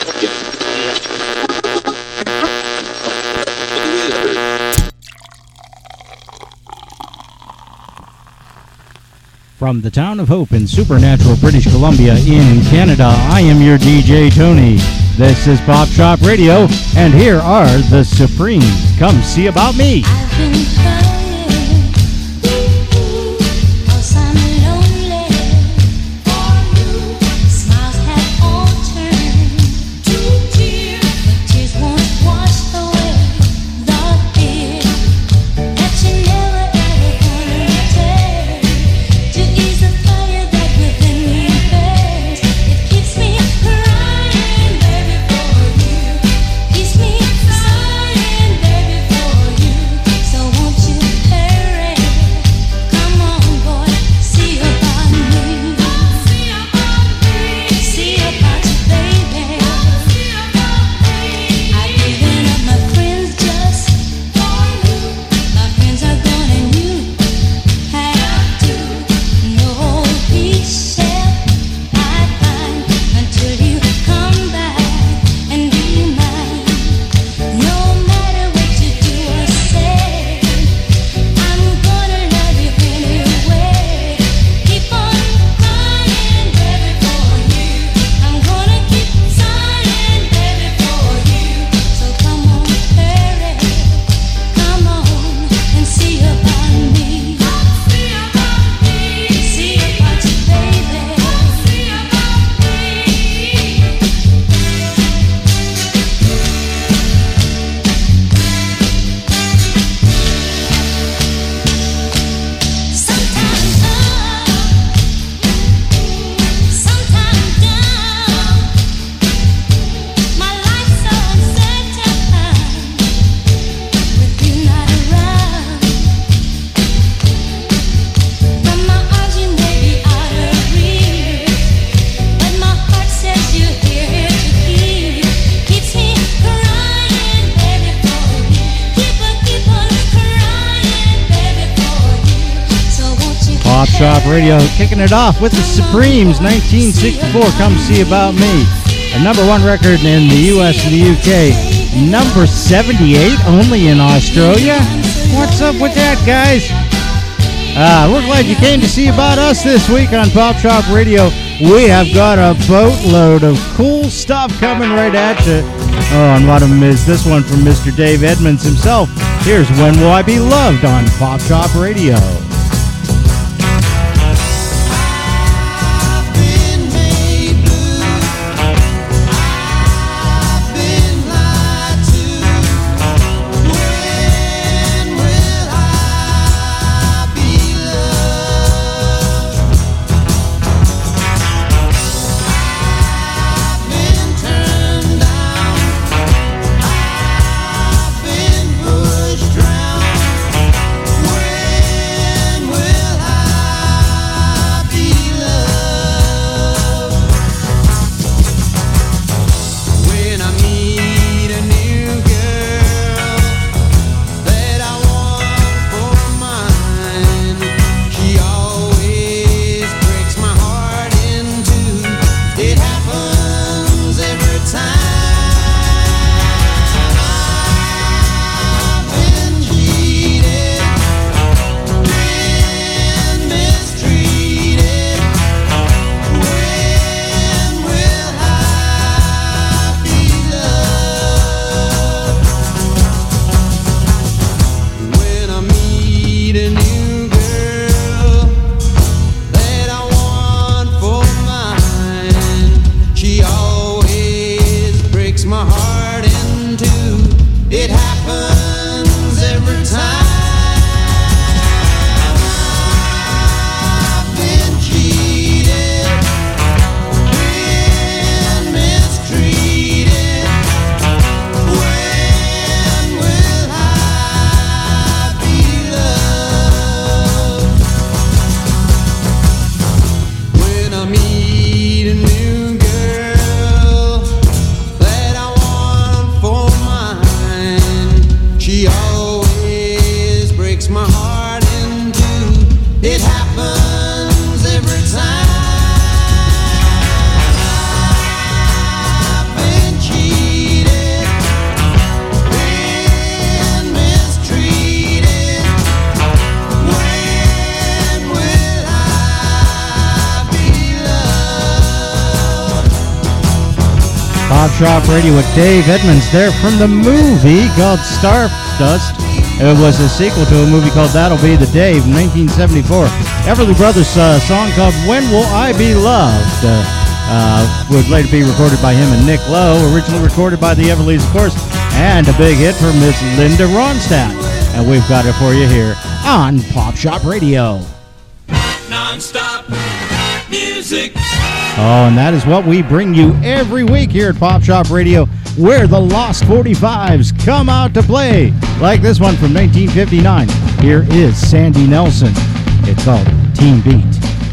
From the town of Hope in supernatural British Columbia in Canada, I am your DJ Tony. This is Pop Shop Radio, and here are the Supremes. Come see about me. Shop Radio, kicking it off with the Supremes, 1964, Come See About Me. A #1 record in the US and the UK. Number 78 only in Australia. What's up with that, guys? We're glad you came to see about us this week on Pop Shop Radio. We have got a boatload of cool stuff coming right at you. Oh, and one of them is this one from Mr. Dave Edmunds himself. Here's When Will I Be Loved on Pop Shop Radio. She always Pop Shop Radio with Dave Edmunds there from the movie called Stardust. It was a sequel to a movie called That'll Be the Day from 1974. Everly Brothers song called When Will I Be Loved would later be recorded by him and Nick Lowe, originally recorded by the Everlys, of course, and a big hit for Miss Linda Ronstadt. And we've got it for you here on Pop Shop Radio. Non-stop music. Oh, and that is what we bring you every week here at Pop Shop Radio, where the Lost 45s come out to play, like this one from 1959. Here is Sandy Nelson. It's called Teen Beat.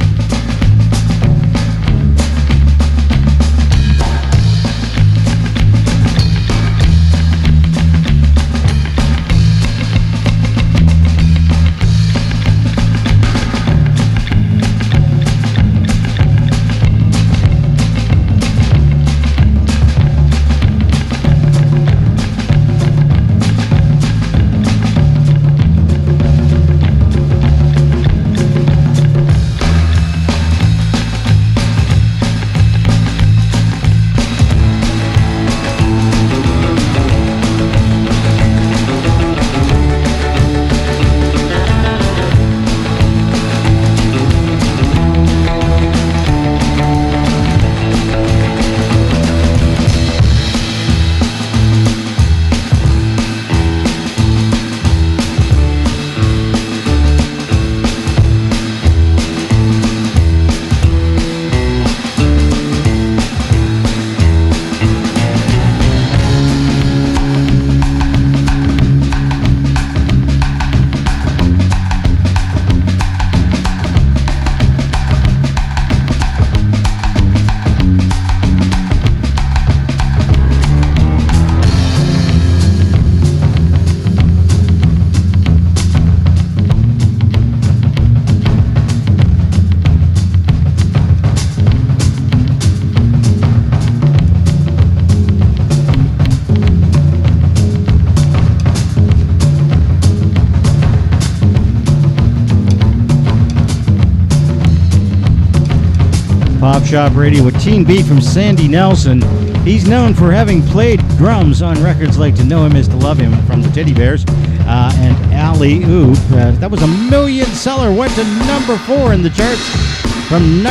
Pop Shop Radio with Teen Beat from Sandy Nelson. He's known for having played drums on records like To Know Him Is to Love Him from the Teddy Bears and Alley Oop. That was a million seller, went to number 4 in the charts from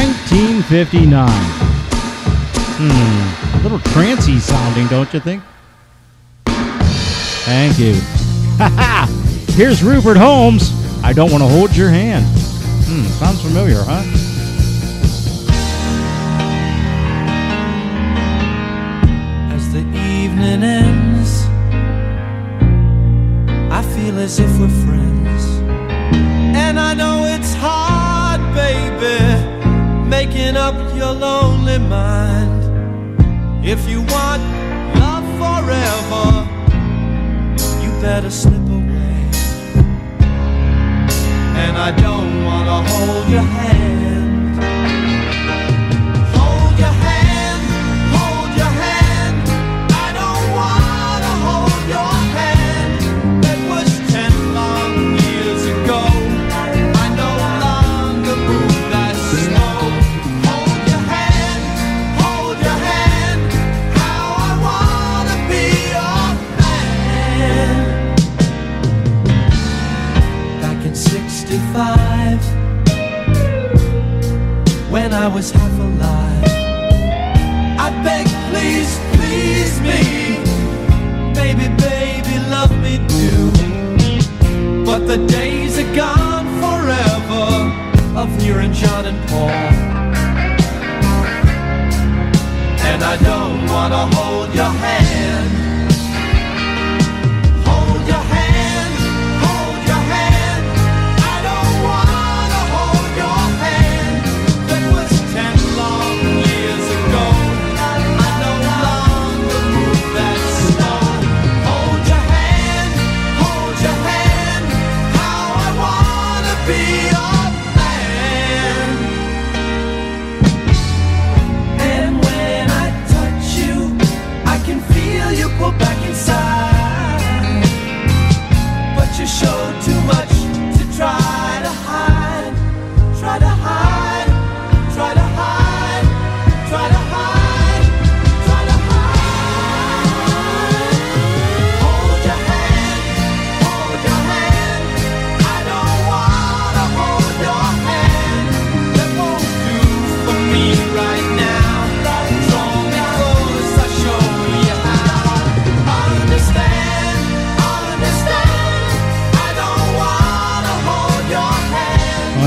1959. A little trancy sounding, don't you think? Thank you. Here's Rupert Holmes. I Don't Want to Hold Your Hand. Sounds familiar, huh? Evening ends, I feel as if we're friends, and I know it's hard, baby, making up your lonely mind. If you want love forever, you better slip away, and I don't want to hold your hand. Hold your hand, hold your hand. When I was half alive, I begged, please, please me, baby, baby, love me do. But the days are gone forever of you and John and Paul, and I don't want to hold your hand. You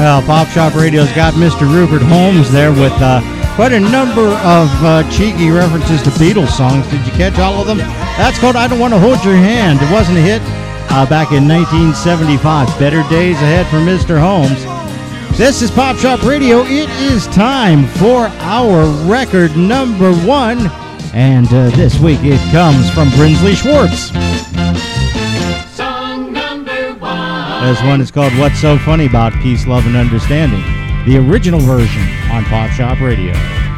Well, Pop Shop Radio's got Mr. Rupert Holmes there with quite a number of cheeky references to Beatles songs. Did you catch all of them? That's called I Don't Want to Hold Your Hand. It wasn't a hit back in 1975. Better days ahead for Mr. Holmes. This is Pop Shop Radio. It is time for our record number one. And this week it comes from Brinsley Schwartz. Song number one. This one is called What's So Funny About Peace, Love, and Understanding. The original version on Pop Shop Radio.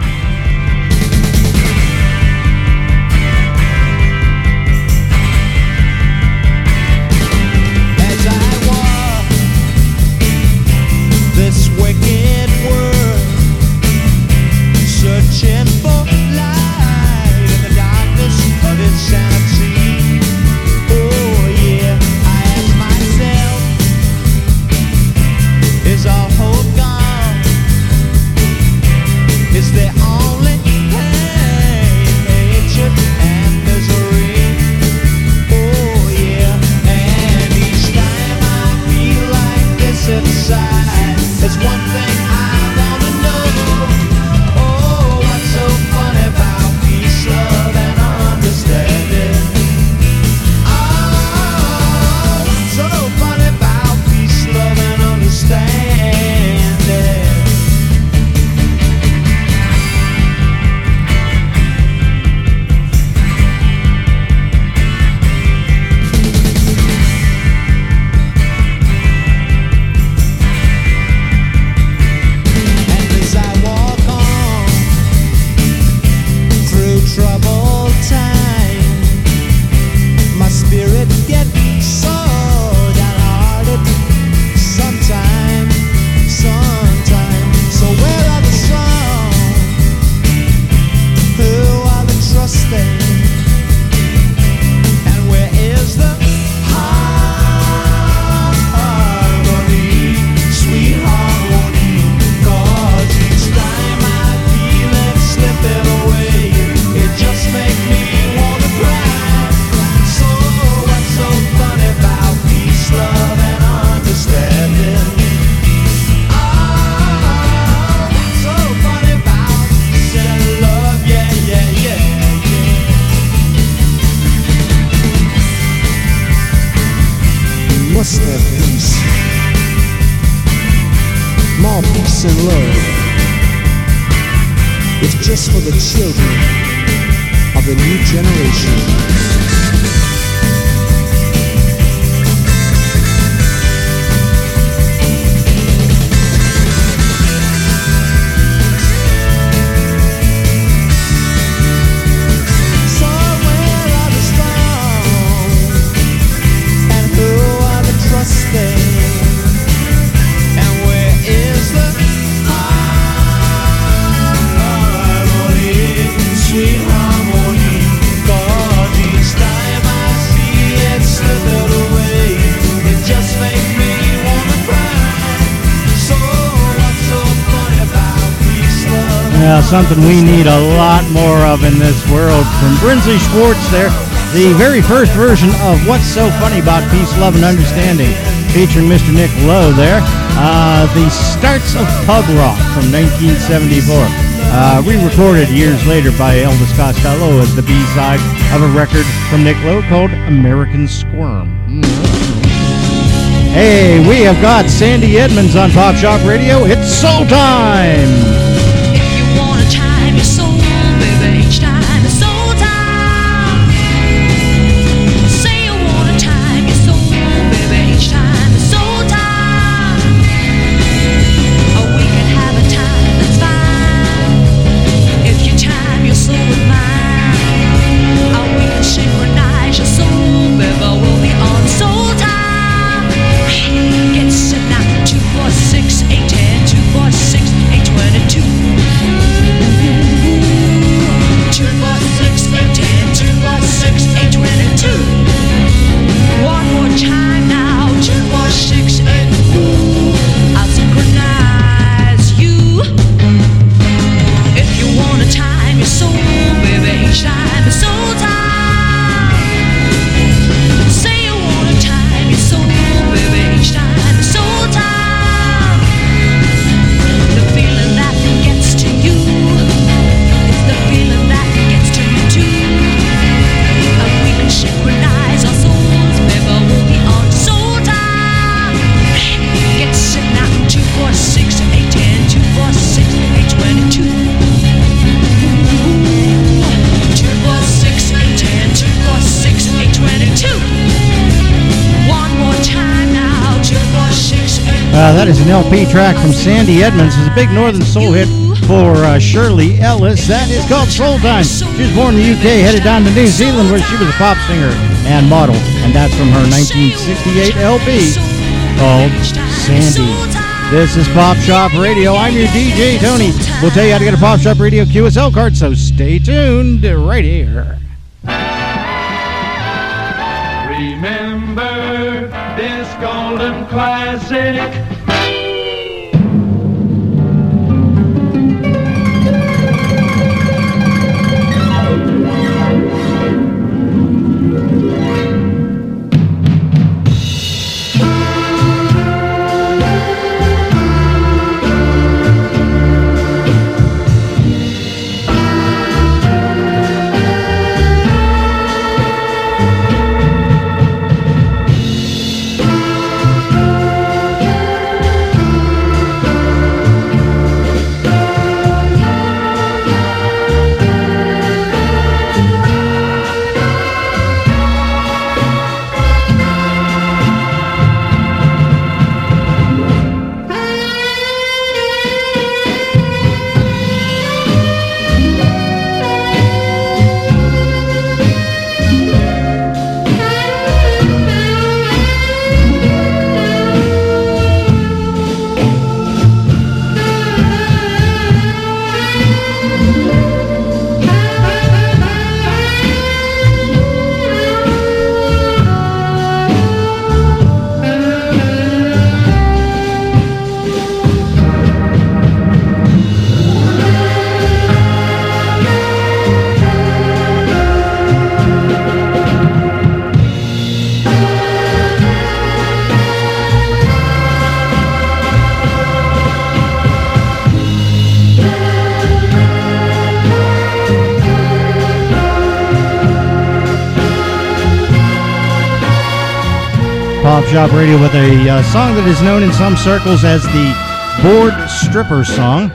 As I walk this wicked world, searching for light in the darkness of insanity. Oh yeah, I ask myself, is all hope gone? Is there only pain, hatred, and misery? Oh yeah, and each time I feel like this inside, there's one thing I wanna know. Oh, what's so funny about peace, love, and understanding? Oh, what's so funny about peace, love, and understanding? Troubled time, my spirit gets so downhearted sometime. So where are the strong? Who are the trusting? And where is the harmony, sweet harmony? 'Cause each time I feel it slipping away, it just makes me wanna cry. So what's so funny about peace, love, and understanding? Oh, what's so funny about peace and love? Yeah, yeah, yeah, yeah. We must have peace, more peace and love. It's just for the children of the new generation. So where are the strong? And who are the trusting? And where is the harmony, sweet harmony? 'Cause each time I see it slipping away, it just makes me wanna cry. So what's so funny about peace, love? Yeah, something we need a lot more of in this world. From Brinsley Schwartz there, the very first version of What's So Funny About Peace, Love, and Understanding, featuring Mr. Nick Lowe there. The Starts of Pub Rock from 1974. Re-recorded years later by Elvis Costello as the B-side of a record from Nick Lowe called American Squirm. Hey, we have got Sandy Edmonds on Pop Shop Radio. It's soul time! If you wanna time your soul, baby, each time it's soul time. Say you wanna time your soul, baby, each time it's soul time. Or we can have a time that's fine. If you time your soul with mine, or we can synchronize your soul, baby, we'll be on soul time. Get set now, 2, 4, 6, 8, 10, 2, 4, 6, 8, 22. That is an LP track from Sandy Edmonds. It's a big Northern Soul hit for Shirley Ellis. That is called Soul Time. She was born in the UK, headed down to New Zealand where she was a pop singer and model. And that's from her 1968 LP called Sandy. This is Pop Shop Radio. I'm your DJ, Tony. We'll tell you how to get a Pop Shop Radio QSL card, so stay tuned right here. Remember this golden classic. Pop Shop Radio with a song that is known in some circles as the Bored Stripper song.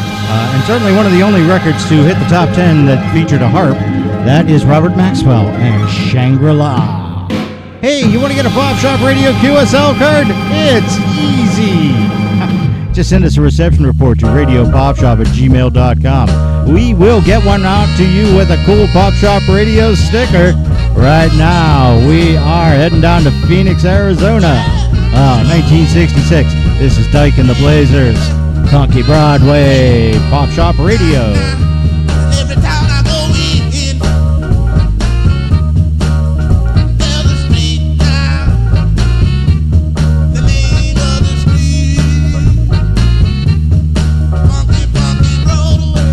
And certainly one of the only records to hit the top 10 that featured a harp. That is Robert Maxwell and Shangri-La. Hey, you want to get a Pop Shop Radio QSL card? It's easy. Just send us a reception report to radiopopshop@gmail.com. We will get one out to you with a cool Pop Shop Radio sticker. Right now, we are heading down to Phoenix, Arizona. 1966. This is Dyke and the Blazers. Funky Broadway, Pop Shop Radio. Every town I go in, there's a street now. The name of the street, Funky Broadway.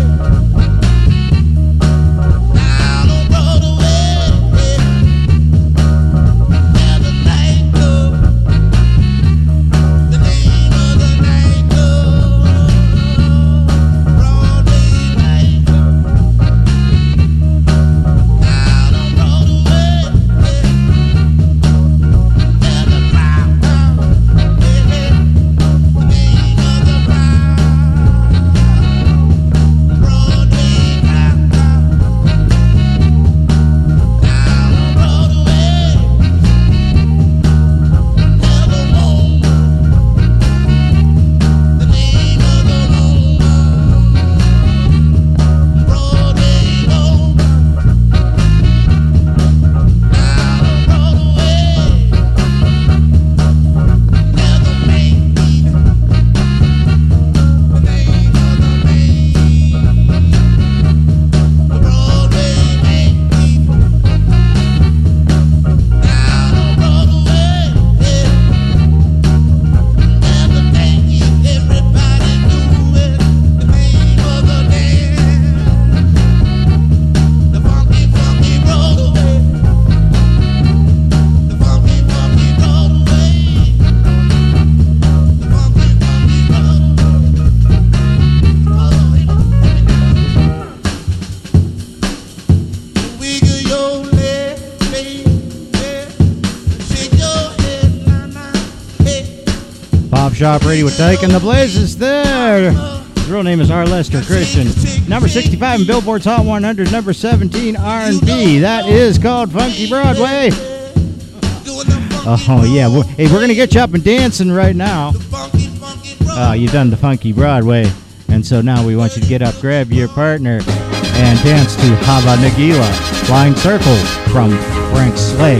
Down on Broadway, there's a nightclub. The name of the nightclub, Broadway nightclub. Down on Broadway, there's a crowd. The name of the crowd, Broadway crowd. Down on Broadway, there's a home. The name of the home, Broadway home. Down on Broadway, there's a main. The name of the main, the Broadway main. Down on Broadway, there's a dance everybody doing. The name of the dance, the funky Broadway, the funky Broadway, the funky Broadway. Wiggle your leg, baby, shake your head, na-na, hey. Pop Shop Radio with Dyke and the Blazers there. His real name is R. Lester Christian. Number 65 in Billboard's Hot 100, number 17 R&B. That is called Funky Broadway. Doing the funky Oh, yeah. Hey, we're going to get you up and dancing right now. funky You've done the funky Broadway, and so now we want you to get up, grab your partner, and dance to Hava Nagila, Flying Circle from Frank Slade.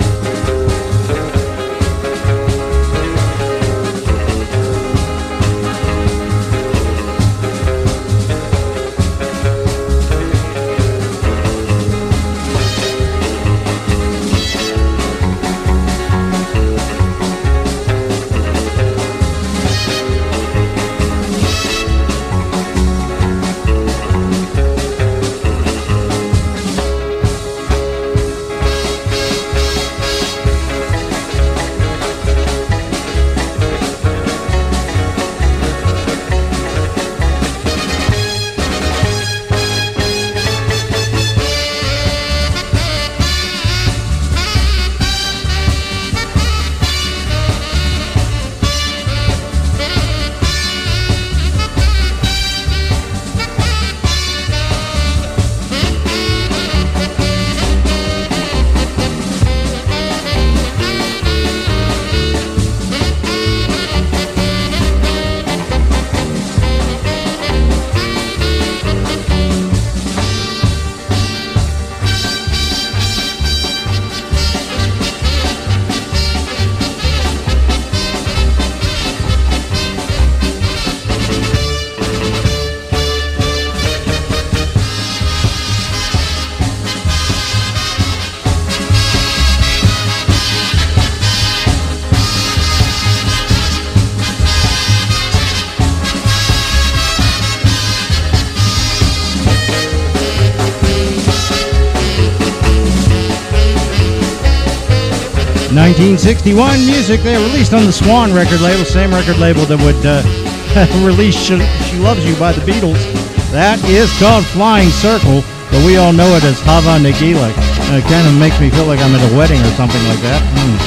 '61 music there, released on the Swan record label, same record label that would release She Loves You by the Beatles. That is called Flying Circle, but we all know it as Hava Nagila. It kind of makes me feel like I'm at a wedding or something like that.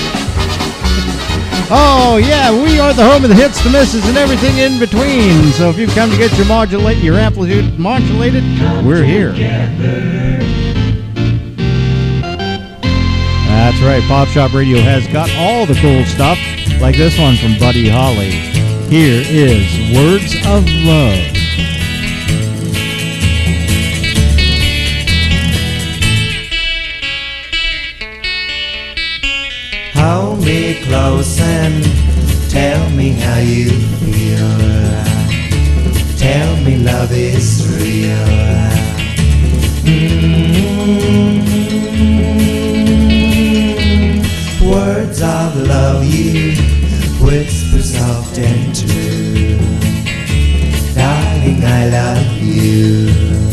Oh yeah, we are the home of the hits, the misses, and everything in between. So if you've come to get your amplitude modulated, we're here. That's right, Pop Shop Radio has got all the cool stuff, like this one from Buddy Holly. Here is Words of Love. Hold me close and tell me how you feel. Tell me love is real. Words of love you whisper soft and true. Darling, I love you.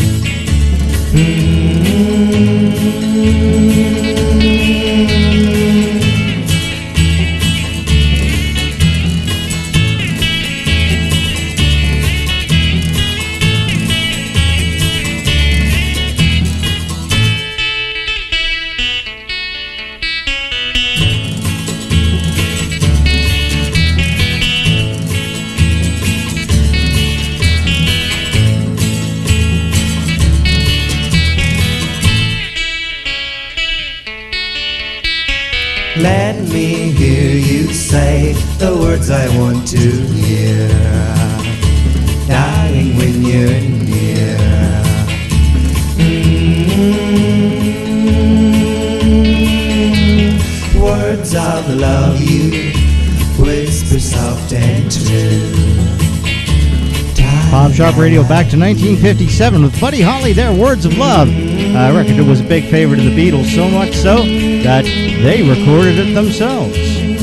Let me hear you say the words I want to hear. Darling, when you're near. Words of love you whisper soft and true. Pop Shop Radio back to 1957 with Buddy Holly, their Words of Love. I reckon it was a big favorite of the Beatles, so much so that they recorded it themselves.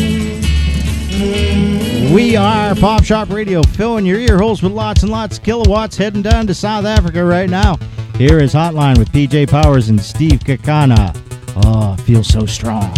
We are Pop Shop Radio, filling your ear holes with lots and lots of kilowatts, heading down to South Africa right now. Here is Hotline with PJ Powers and Steve Kakana. Oh, it feels so strong.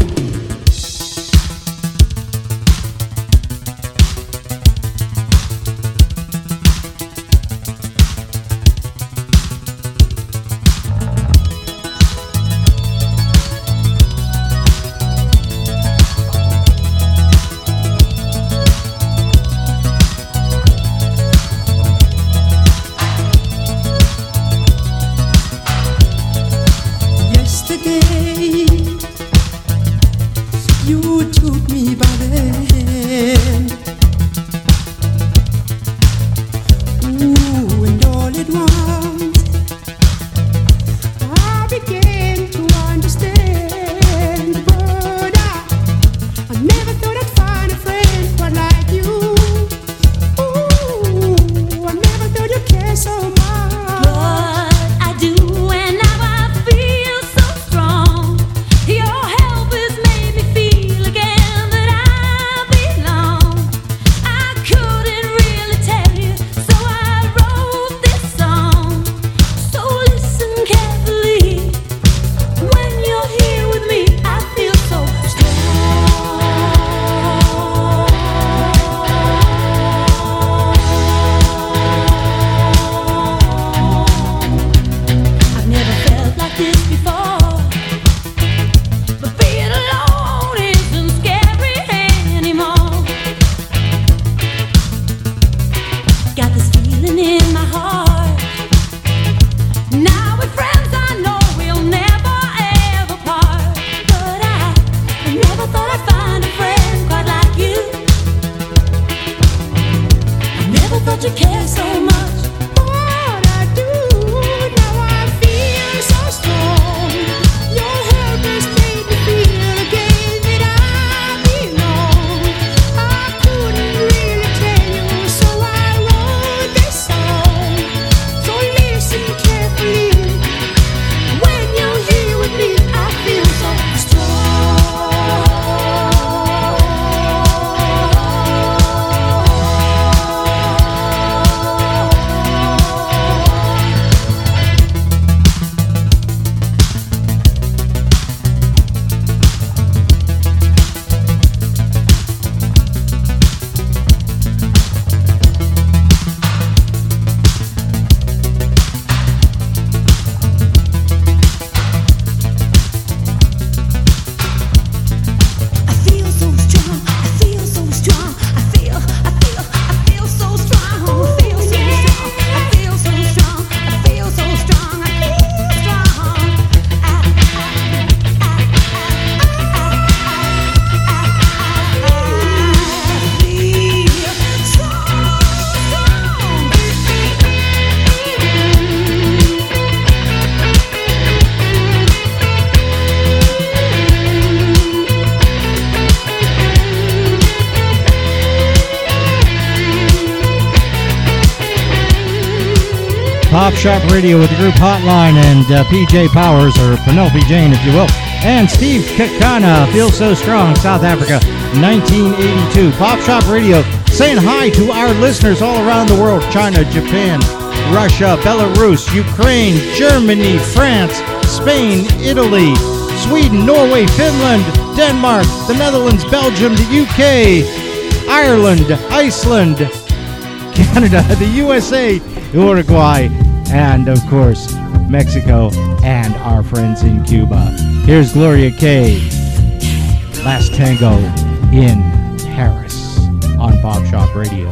Pop Shop Radio with the group Hotline and PJ Powers, or Penelope Jane, if you will. And Steve Kakana, Feel So Strong, South Africa, 1982. Pop Shop Radio saying hi to our listeners all around the world: China, Japan, Russia, Belarus, Ukraine, Germany, France, Spain, Italy, Sweden, Norway, Finland, Denmark, the Netherlands, Belgium, the UK, Ireland, Iceland, Canada, the USA, Uruguay, and of course, Mexico, and our friends in Cuba. Here's Gloria K. Last Tango in Paris on Pop Shop Radio.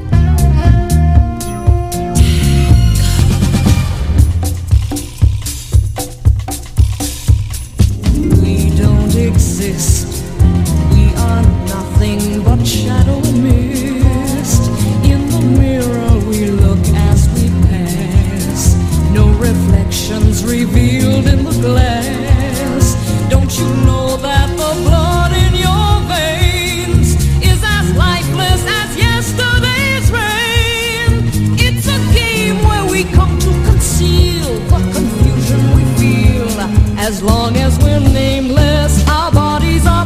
We don't exist. We are nothing but shadow and mist. In the mirror we look as we pass. No reflections revealed in the glass. Don't you know that the blood in your veins is as lifeless as yesterday's rain? It's a game where we come to conceal the confusion we feel. As long as we're nameless, our bodies are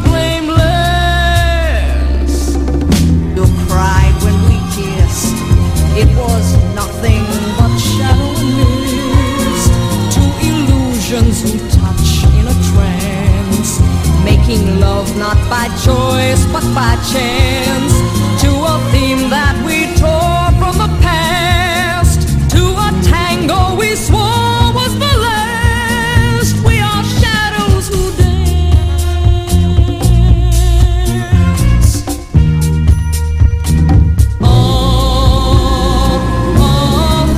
blameless. You cried when we kissed. It was nothing but shadow and mist. Two illusions who touch in a trance, making love not by choice but by chance. To a theme that we tore from the past, to a tango we swore was the last. We are shadows who dance. Oh, oh, oh,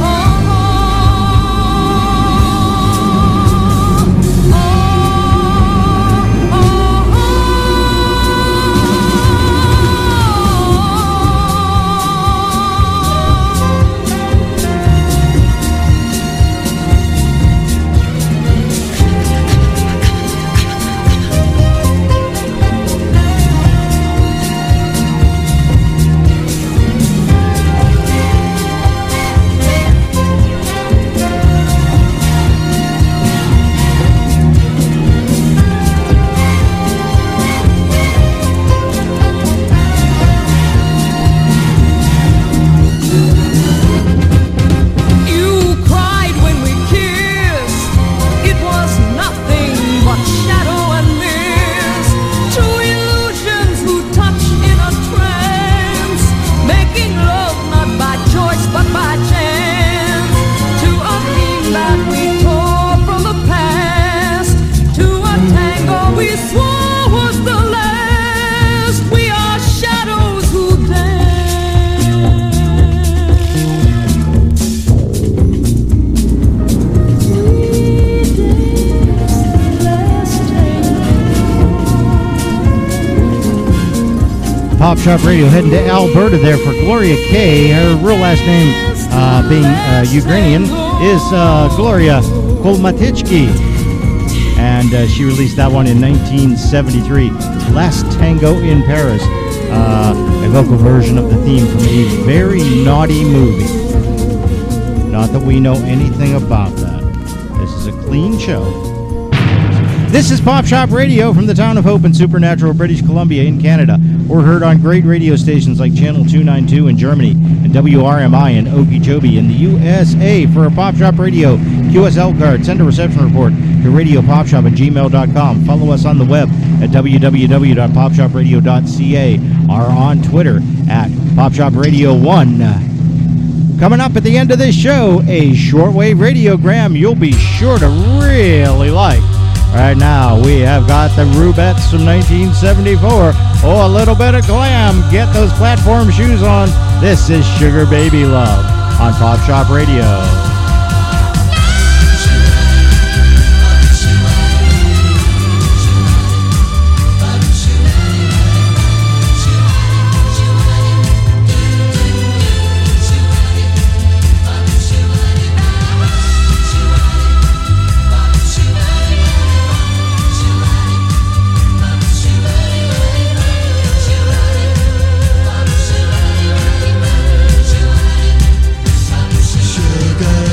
Pop Shop Radio heading to Alberta there for Gloria K. Her real last name, being Ukrainian, is Gloria Kolmatichki. And she released that one in 1973. Last Tango in Paris. A vocal version of the theme from a very naughty movie. Not that we know anything about that. This is a clean show. This is Pop Shop Radio from the town of Hope in Supernatural, British Columbia in Canada. We're heard on great radio stations like Channel 292 in Germany and WRMI in Okeechobee in the USA. For a Pop Shop Radio QSL card, send a reception report to radiopopshop@gmail.com. Follow us on the web at www.popshopradio.ca or on Twitter at PopShopRadio1. Coming up at the end of this show, a shortwave radiogram you'll be sure to really like. Right now, we have got the Rubettes from 1974. Oh, a little bit of glam. Get those platform shoes on. This is Sugar Baby Love on Pop Shop Radio. Sugar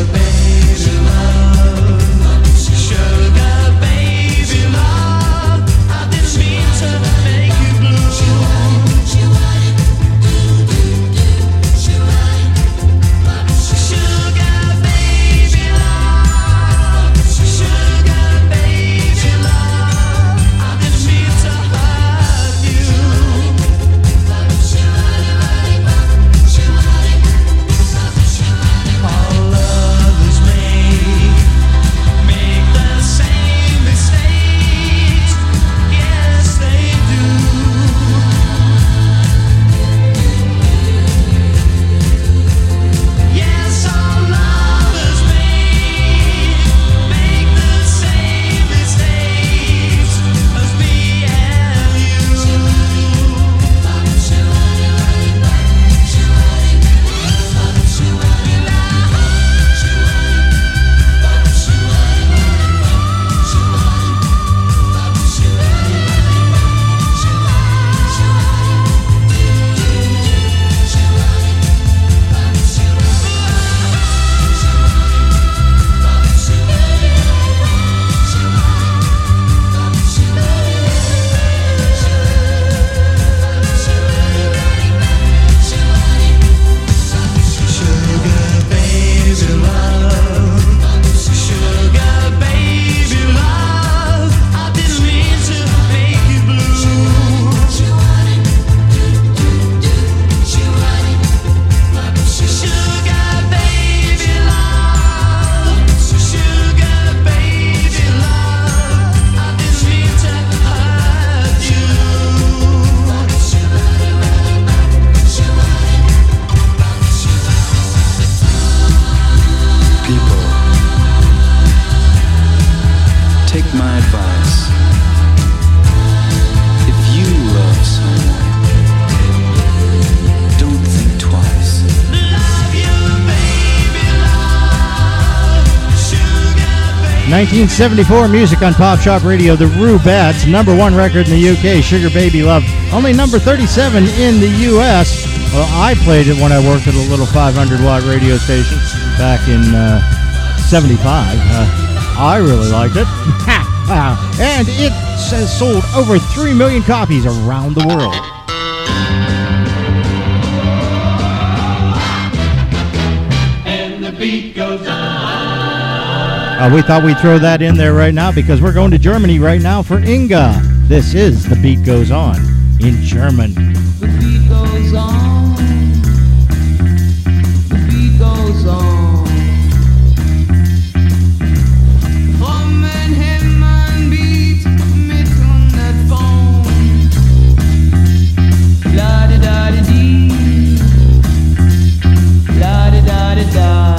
advice. If you love someone, don't think twice. 1974 music on Pop Shop Radio, the Rubettes, number one record in the UK, Sugar Baby Love, only number 37 in the US. Well, I played it when I worked at a little 500-watt radio station back in 75. I really liked it. And it has sold over 3 million copies around the world. And the beat goes on. We thought we'd throw that in there right now because we're going to Germany right now for Inga. This is The Beat Goes On in German. The beat goes on. The beat goes on. From ein Hemmenbeat mit 100 Phone. La-di-da-di-di. La-di-da-di-da.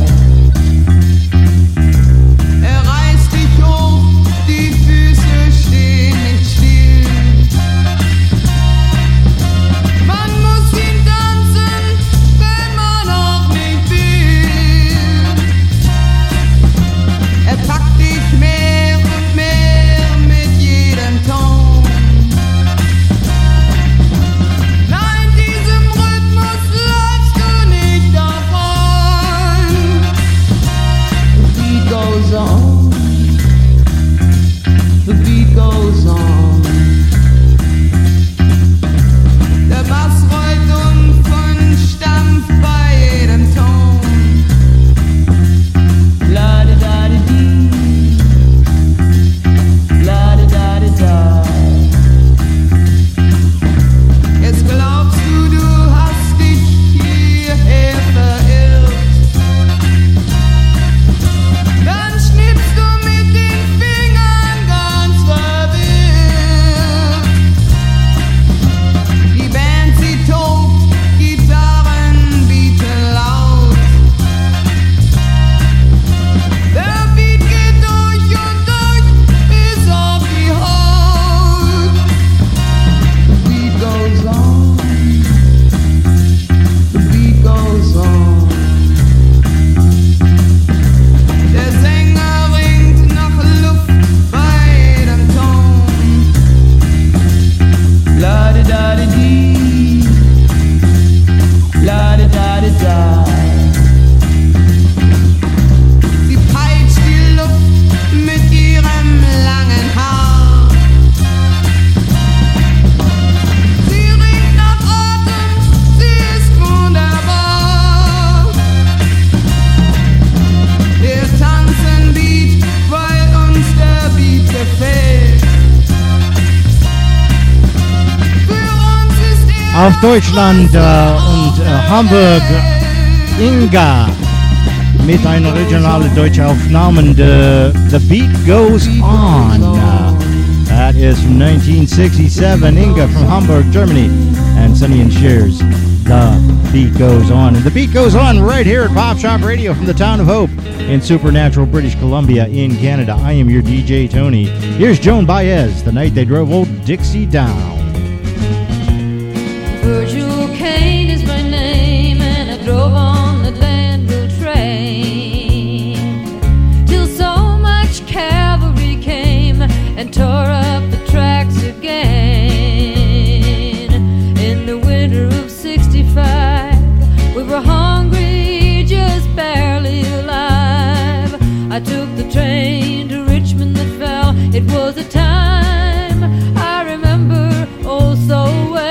Auf Deutschland und Hamburg Inga mit einer originalen deutschen Aufnahme. The Beat Goes On. That is from 1967. Inga from Hamburg, Germany. And Sonny and Cher's The Beat Goes On. And The Beat Goes On right here at Pop Shop Radio from the town of Hope in Supernatural, British Columbia in Canada. I am your DJ, Tony. Here's Joan Baez, The Night They Drove Old Dixie Down. Virgil Kane is my name, and I drove on the Danville train till so much cavalry came and tore up the tracks again. In the winter of '65, we were hungry, just barely alive. I took the train to Richmond that fell. It was a time I remember oh so well.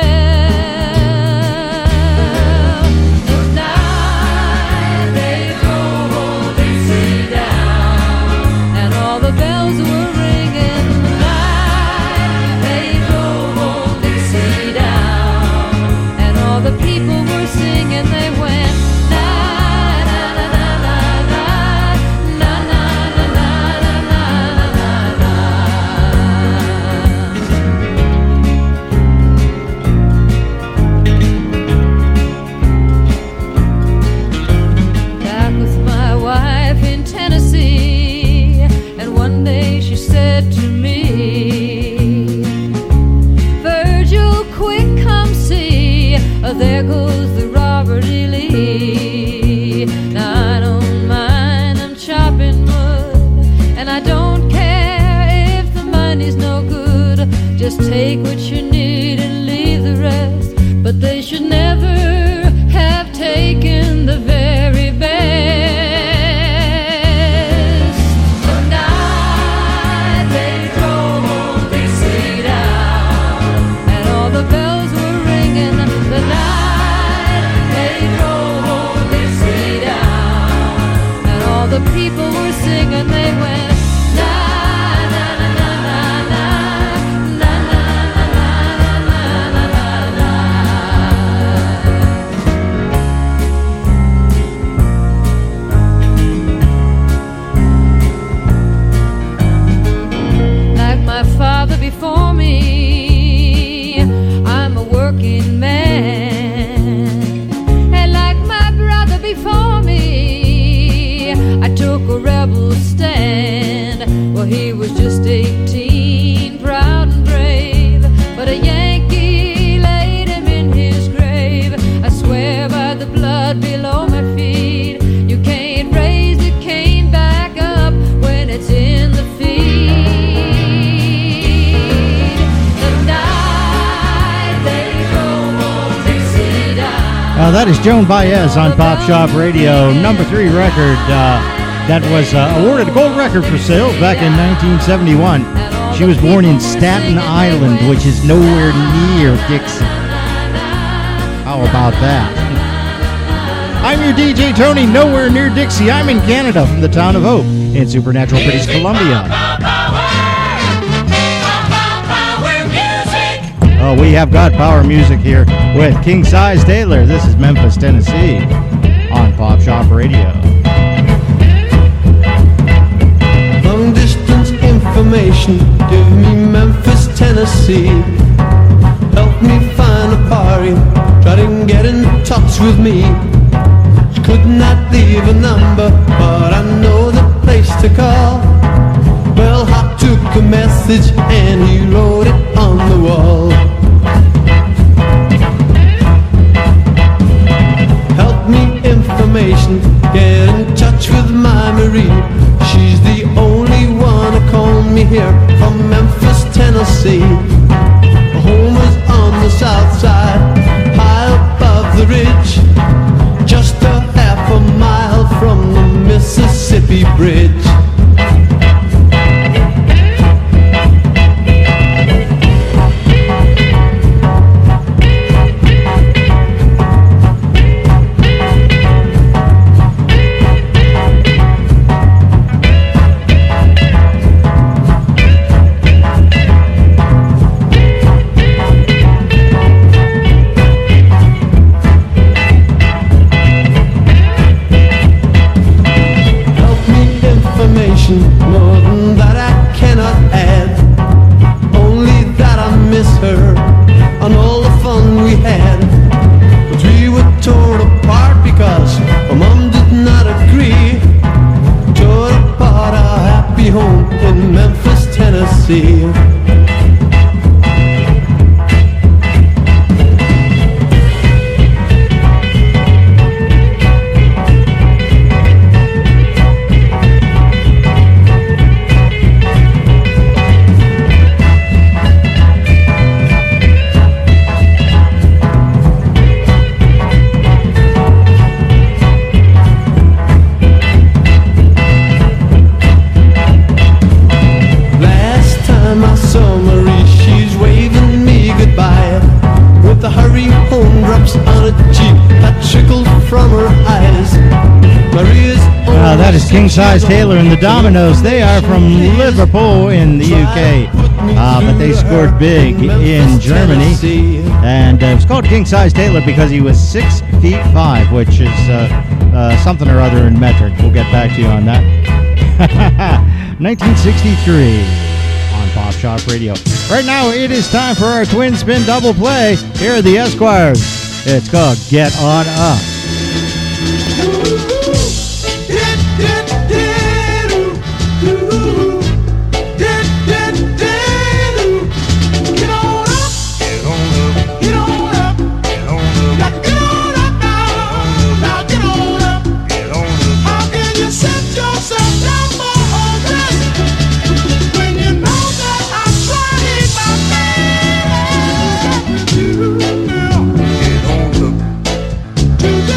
just 18, proud and brave, but a Yankee laid him in his grave. I swear by the blood below my feet, you can't raise the cane back up when it's in the feed. The night they drove on Dixie down. That is Joan Baez on Pop Shop Radio, number 3 record that was awarded a gold record for sales back in 1971. She was born in Staten Island, which is nowhere near Dixie. How about that? I'm your DJ Tony, nowhere near Dixie. I'm in Canada from the town of Hope in Supernatural, British Columbia. Oh, we have got power music here with King Size Taylor. This is Memphis, Tennessee on Pop Shop Radio. Long distance information, give me Memphis, Tennessee. Help me find a party, try to get in touch with me. She could not leave a number, but I know the place to call. Well, I took a message and he wrote it on the wall. Help me information, get in touch with my Marie. She's the only one who called me here from Memphis, Tennessee. Her home is on the south side, high above the ridge, just a half a mile from the Mississippi Bridge. More than that I cannot add, only that I miss her and all the fun we had. But we were torn apart because my mom did not agree. Torn apart our happy home in Memphis, Tennessee. That is King Size Taylor and the Dominoes. They are from Liverpool in the UK, but they scored big in Germany. And it was called King Size Taylor because he was 6'5", which is something or other in metric. We'll get back to you on that. 1963 on Pop Shop Radio. Right now, it is time for our twin spin double play. Here are the Esquires. It's called Get On Up. To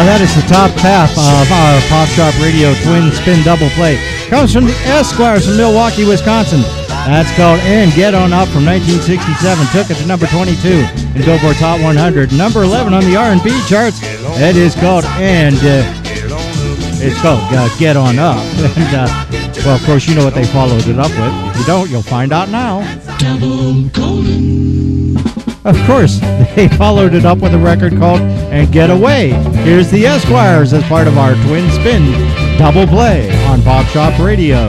That is the top half of our Pop Shop Radio Twin Spin Double Play. Comes from the Esquires from Milwaukee, Wisconsin. That's called And Get On Up from 1967. Took it to number 22 in Billboard's Hot 100. Number 11 on the R&B charts. It is called Get On Up. And, well, of course, you know what they followed it up with. If you don't, you'll find out now. Double golden. Of course, they followed it up with a record called And Get Away. Here's the Esquires as part of our Twin Spin Double Play on Pop Shop Radio.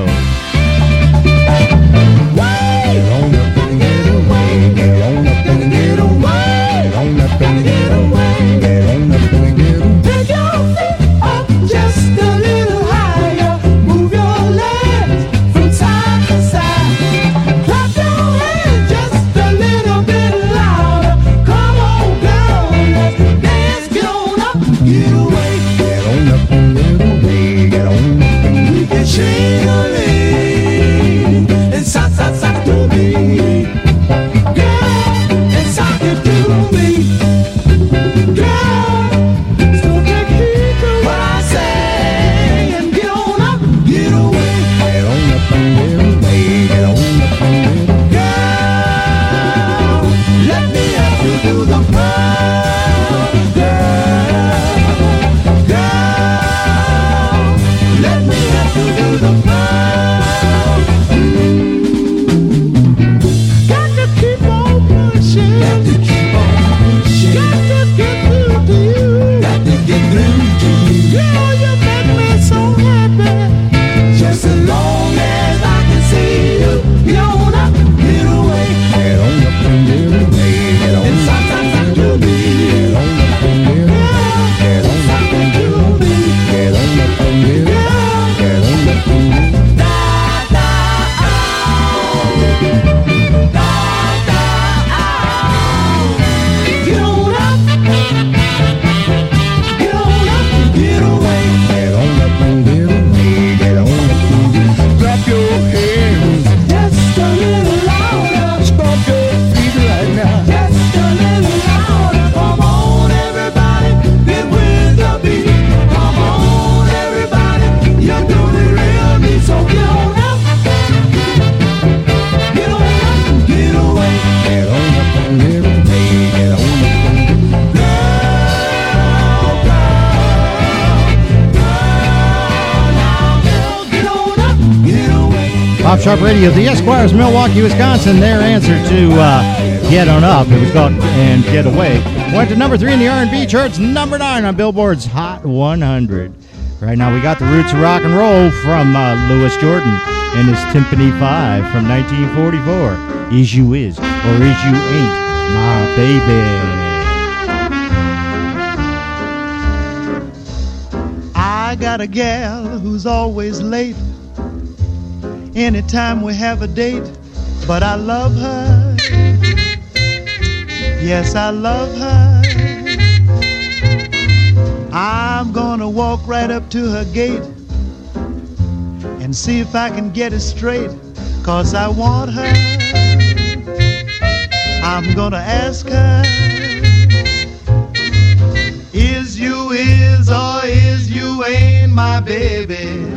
Pop Shop Radio, the Esquires, Milwaukee, Wisconsin. Their answer to Get On Up, it was called And Get Away, went to number 3 in the R&B charts, number 9 on Billboard's Hot 100. Right now we got the roots of rock and roll from Louis Jordan and his Timpani 5 from 1944. Is You Is or Is You Ain't My Baby. I got a gal who's always late anytime we have a date, but I love her. Yes, I love her. I'm gonna walk right up to her gate and see if I can get it straight, 'cause I want her. I'm gonna ask her, is you is or is you ain't my baby?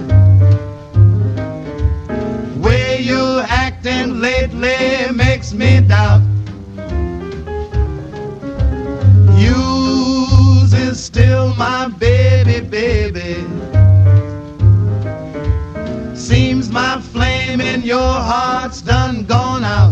Way you acting lately makes me doubt. Yours is still my baby, baby. Seems my flame in your heart's done gone out.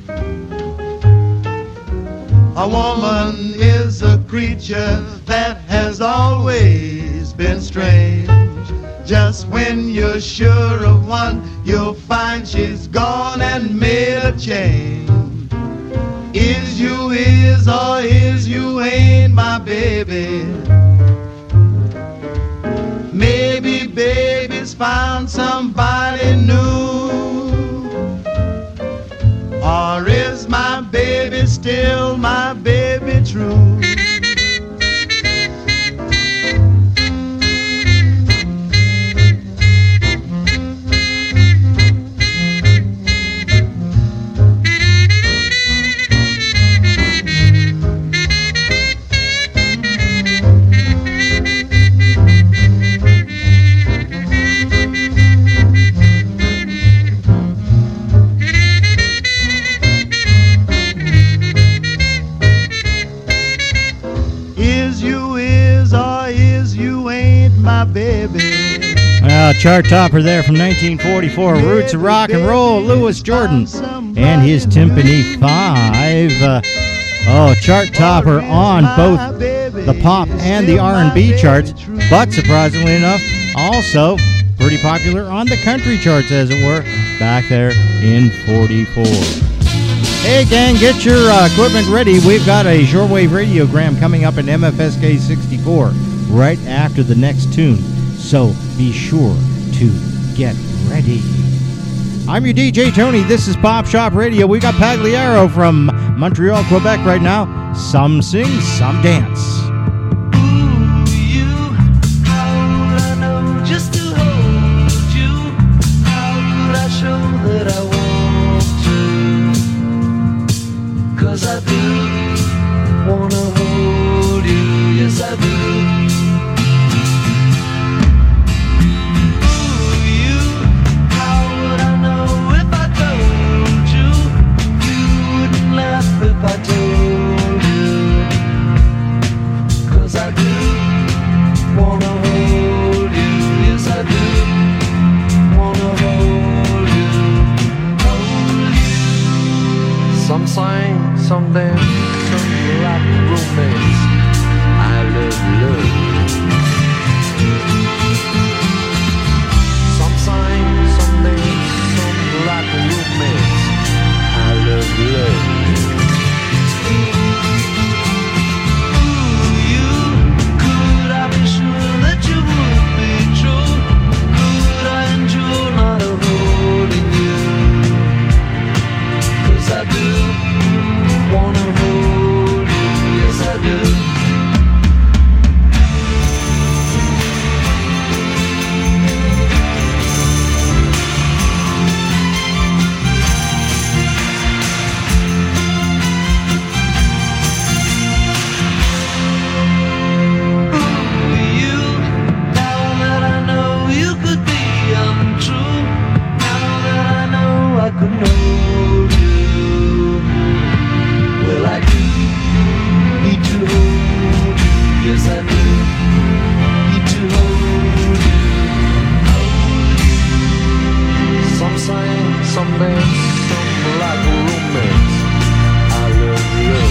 A woman is a creature that has always been strange. Just when you're sure of one, you'll find she's gone and made a change. Is you is or is you ain't my baby? Maybe baby's found somebody new. Or is my baby still my baby true? chart topper there from 1944, Roots of Rock and Roll, Louis Jordan and his Timpani 5. Chart topper on both the pop and the R&B charts, but surprisingly enough, also pretty popular on the country charts, as it were, back there in 44. Hey gang, get your equipment ready. We've got a shortwave radiogram coming up in MFSK 64 right after the next tune, so be sure to get ready. I'm your DJ Tony. This is Pop Shop Radio. We got Pagliaro from Montreal, Quebec right now. Some sing, some dance. I do wanna hold you, yes I do. Ooh, you, how would I know if I told you? You wouldn't laugh if I told you. 'Cause I do wanna hold you, yes I do. Wanna hold you. Some sign, some dance, some rock romance. I love love. Some sign, some dance, some rock romance. I love love. Ooh, you, could I be sure that you would be true? Could I endure not holding you? 'Cause I do wanna hold you, yes I do. Ooh, you, now that I know you could be untrue, now that I know I could hold you. Well, I do need to hold you, yes I do need to hold you, hold you. Some sing, some dance, some like romance. I love love.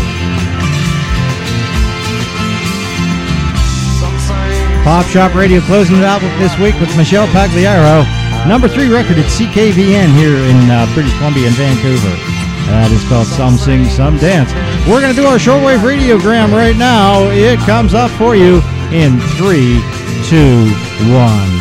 Some sing. Pop Shop Radio closing it out this week with Michelle Pagliaro. Number 3 record at CKVN here in British Columbia and Vancouver. That is called Some Sing, Some Dance. We're going to do our shortwave radiogram right now. It comes up for you in 3, 2, 1.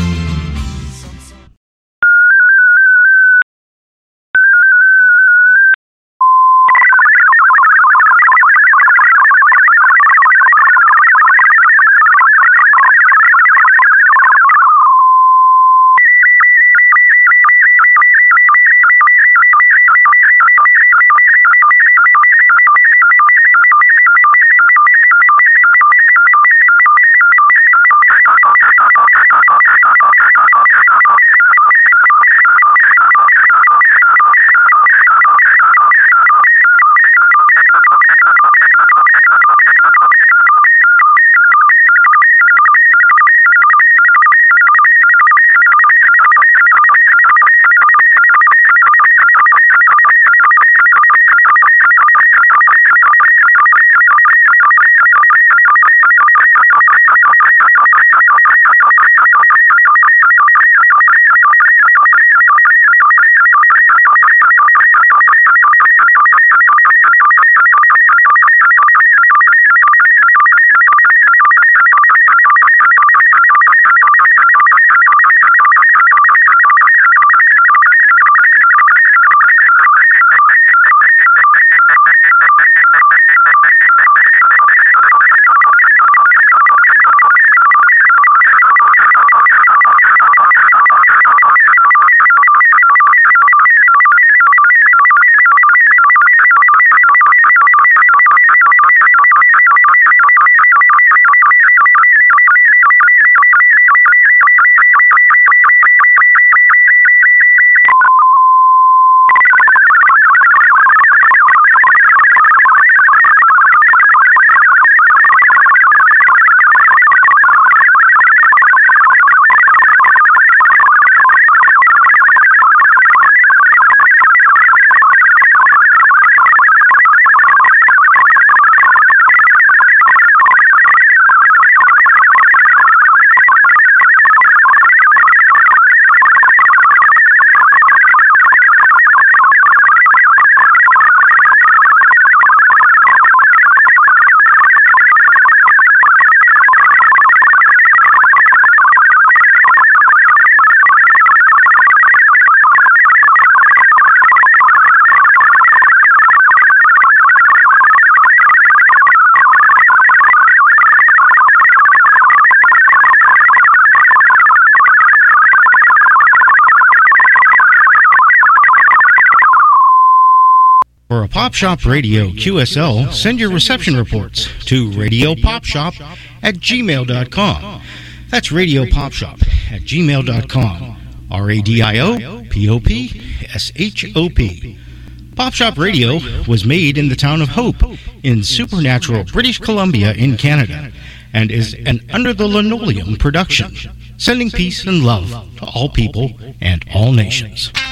For a Pop Shop Radio QSL, send your reception reports to radiopopshop@gmail.com. That's radiopopshop@gmail.com. RADIOPOPSHOP. Pop Shop Radio was made in the town of Hope in supernatural British Columbia in Canada and is an Under the Linoleum production, sending peace and love to all people and all nations.